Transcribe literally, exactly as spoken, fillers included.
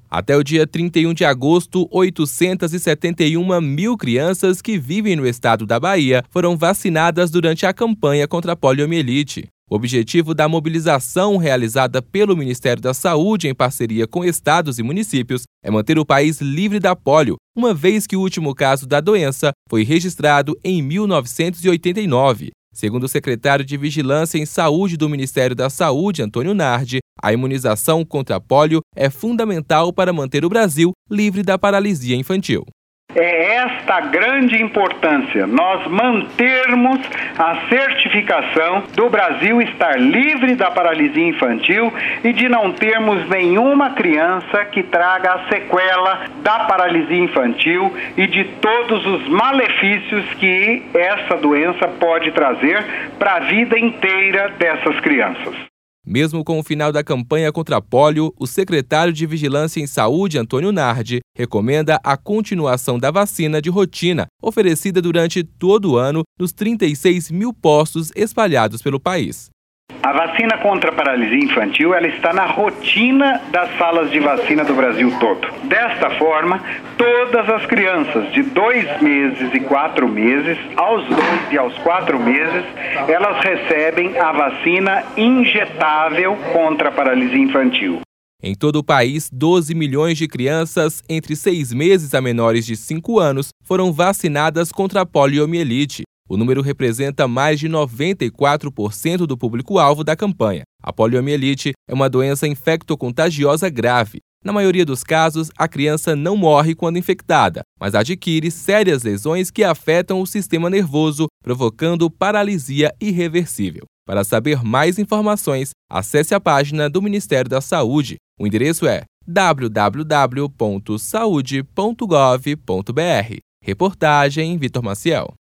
Até o dia trinta e um de agosto, oitocentas e setenta e uma mil crianças que vivem no estado da Bahia foram vacinadas durante a campanha contra a poliomielite. O objetivo da mobilização realizada pelo Ministério da Saúde em parceria com estados e municípios é manter o país livre da polio, uma vez que o último caso da doença foi registrado em mil novecentos e oitenta e nove. Segundo o secretário de Vigilância em Saúde do Ministério da Saúde, Antônio Nardi, a imunização contra a polio é fundamental para manter o Brasil livre da paralisia infantil. É esta a grande importância, nós mantermos a certificação do Brasil estar livre da paralisia infantil e de não termos nenhuma criança que traga a sequela da paralisia infantil e de todos os malefícios que essa doença pode trazer para a vida inteira dessas crianças. Mesmo com o final da campanha contra a polio, o secretário de Vigilância em Saúde, Antônio Nardi, recomenda a continuação da vacina de rotina, oferecida durante todo o ano nos trinta e seis mil postos espalhados pelo país. A vacina contra a paralisia infantil ela está na rotina das salas de vacina do Brasil todo. Desta forma, todas as crianças de dois meses e quatro meses, aos dois e aos quatro meses, elas recebem a vacina injetável contra a paralisia infantil. Em todo o país, doze milhões de crianças entre seis meses a menores de cinco anos foram vacinadas contra a poliomielite. O número representa mais de noventa e quatro por cento do público-alvo da campanha. A poliomielite é uma doença infectocontagiosa grave. Na maioria dos casos, a criança não morre quando infectada, mas adquire sérias lesões que afetam o sistema nervoso, provocando paralisia irreversível. Para saber mais informações, acesse a página do Ministério da Saúde. O endereço é w w w ponto saude ponto gov ponto b r. Reportagem Vitor Maciel.